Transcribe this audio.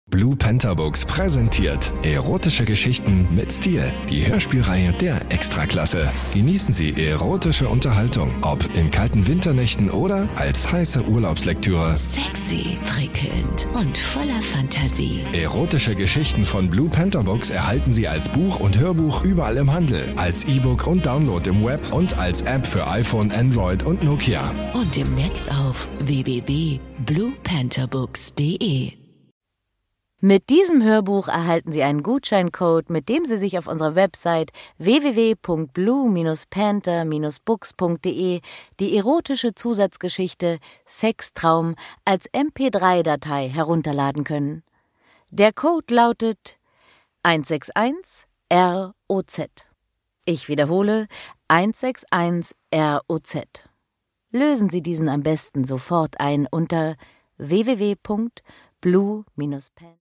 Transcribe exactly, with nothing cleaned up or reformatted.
Blue Panther Books präsentiert erotische Geschichten mit Stil. Die Hörspielreihe der Extraklasse. Genießen Sie erotische Unterhaltung, ob in kalten Winternächten oder als heiße Urlaubslektüre. Sexy, prickelnd und voller Fantasie. Erotische Geschichten von Blue Panther Books erhalten Sie als Buch und Hörbuch überall im Handel, als E-Book und Download im Web und als App für iPhone, Android und Nokia. Und im Netz auf w w w punkt blue panther books punkt d e. Mit diesem Hörbuch erhalten Sie einen Gutscheincode, mit dem Sie sich auf unserer Website w w w punkt blue panther books punkt d e die erotische Zusatzgeschichte Sextraum als M P drei Datei herunterladen können. Der Code lautet eins sechs eins R O Z. Ich wiederhole, eins sechs eins R O Z. Lösen Sie diesen am besten sofort ein unter w w w punkt blue panther